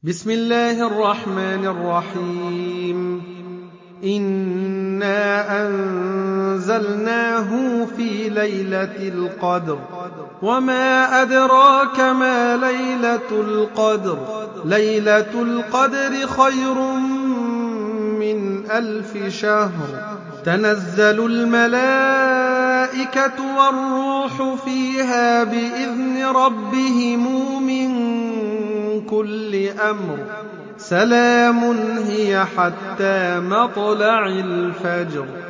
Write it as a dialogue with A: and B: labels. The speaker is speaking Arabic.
A: بسم الله الرحمن الرحيم إنا أنزلناه في ليلة القدر وما أدراك ما ليلة القدر ليلة القدر خير من 1000 شهر تنزل الملائكة والروح فيها بإذن ربهم من كل أمر سلام هي حتى مطلع الفجر